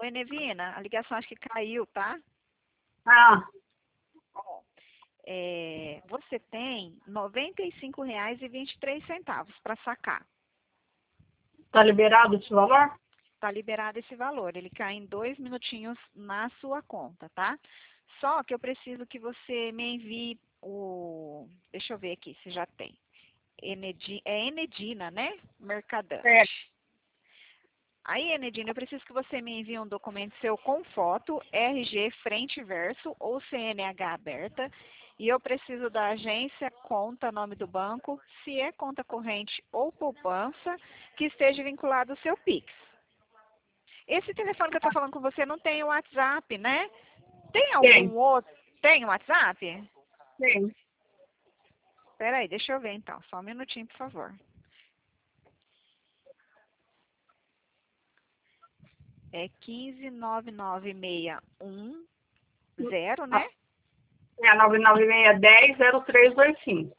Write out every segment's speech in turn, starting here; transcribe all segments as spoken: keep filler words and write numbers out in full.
Oi, Nevina, a ligação acho que caiu, tá? Ah, Ó, é, você tem noventa e cinco reais e vinte e três centavos para sacar. tá liberado esse valor? Tá liberado esse valor. Ele cai em dois minutinhos na sua conta, tá? Só que eu preciso que você me envie o... Deixa eu ver aqui se já tem. Enedi... É Enedina, né? É. Mercadante. Aí, Enedina, eu preciso que você me envie um documento seu com foto, R G frente e verso ou C N H aberta. E eu preciso da agência, conta, nome do banco, se é conta corrente ou poupança, que esteja vinculado ao seu Pix. Esse telefone que eu estou falando com você não tem o WhatsApp, né? Tem algum Tem, outro? Tem o WhatsApp? tem. Espera aí, deixa eu ver então. Só um minutinho, por favor. É um cinco nove nove seis um zero, né? É nove nove seis um zero zero três dois cinco.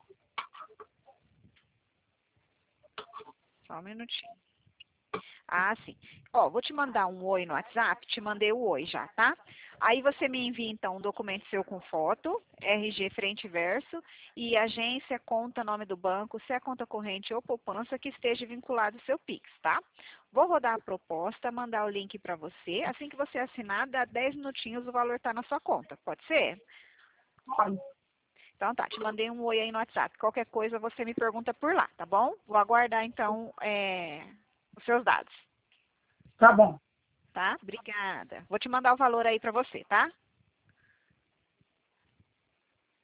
Só um minutinho. Ah, sim. Ó, vou te mandar um oi no WhatsApp, te mandei o oi já, tá? Aí você me envia, então, um documento seu com foto, R G frente e verso, e agência, conta, nome do banco, se é conta corrente ou poupança, que esteja vinculado ao seu Pix, tá? Vou rodar a proposta, mandar o link para você. Assim que você assinar, dá dez minutinhos, o valor tá na sua conta. Pode ser? Pode. Então tá, te mandei um oi aí no WhatsApp. Qualquer coisa você me pergunta por lá, tá bom? Vou aguardar, então, é, os seus dados. Tá bom. Tá? Obrigada. Vou te mandar o valor aí para você, tá?